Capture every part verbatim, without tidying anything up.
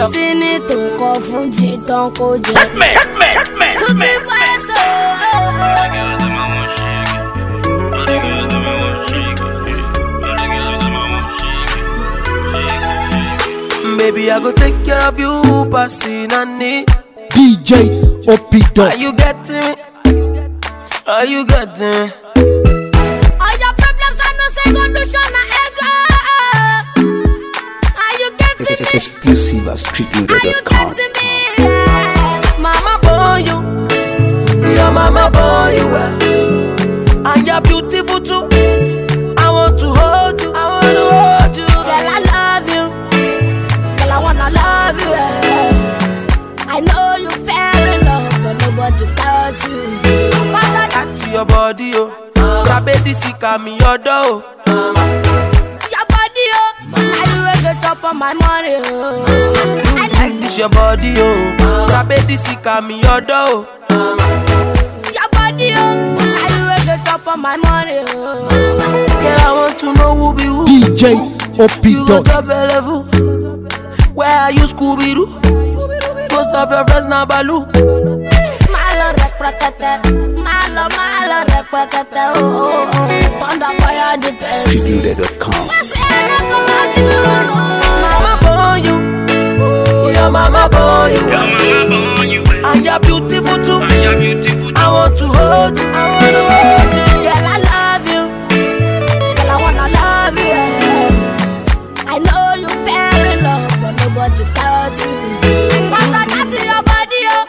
Destiny tó kọ fún jìtàn kò jẹ. Tó ti bá ẹ sọ. Baby, I go take care of you, passing and need. D J O P Dot. Are you getting me? Are you getting me? All your problems are no say solution na ego. Are you getting me? Exclusive at street loader dot com. Are you getting me? Yeah. Mama born you, your mama born you well, and you're beautiful too. I want to hold you, I want to hold you. Girl, I love you. Girl, I wanna love you. Yeah. I know you fell in love, but nobody got you. To your body, oh, grab it, this me your door. Your body, oh, I do a good top on my money, oh. I like this your body, oh, grab it, this me your door. Your body, oh, I do a good top on my money, oh. Girl, I want to know who be who. D J O P Dot. Where are you, Scooby-Doo? Most of your friends now Baloo. Malo rek prakate, malo malo rek prakate, oh oh oh. Thunder fire the best. street loader dot com. Mama born you, your mama born you, and you're beautiful too. I want to hold you, I want to hold you. Girl, I love you. Girl, I wanna love you. Yeah. I know you fell in love, but nobody got you. What I got to your body, oh.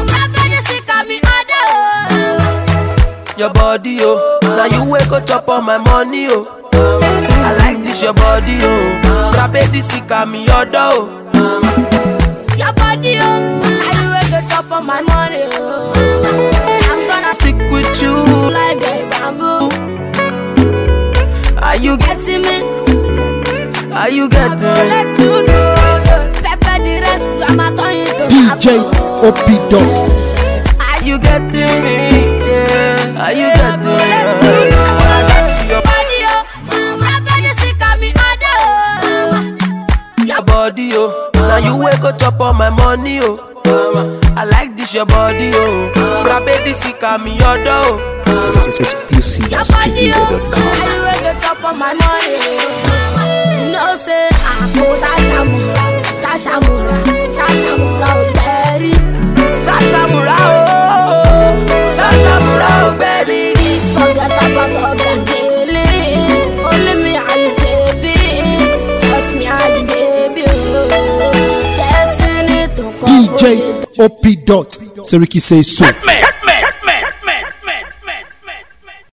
Your body, oh, now you wake up chop on my money, oh. I like this your body, oh. Grab it, this me your door. Your body, oh, now you wake up chop on my money, oh. I'm gonna stick with you like a bamboo. Are you getting me? Are you getting me? Let you know. Pepper the rest, I'm a turn to D J O P Dot. Are you getting me? Yeah. Are you getting me? Yeah. Your body, oh, my body sick of me, your body, oh, now you wake up chop on my money, oh. I like this your body, oh. Grab it, this me your door. Exclusive at street loader dot com. Now you wake up chop on my money, oh. You know say I go Sashamura, Sashamura, Sashamura, oh, daddy. Sashamura, oh, Sashamura, oh, baby. Forget about all the daily. Only me and you, baby. Trust me and you, baby. Oh. Destiny to come. D J O P Dot. Seriki says so.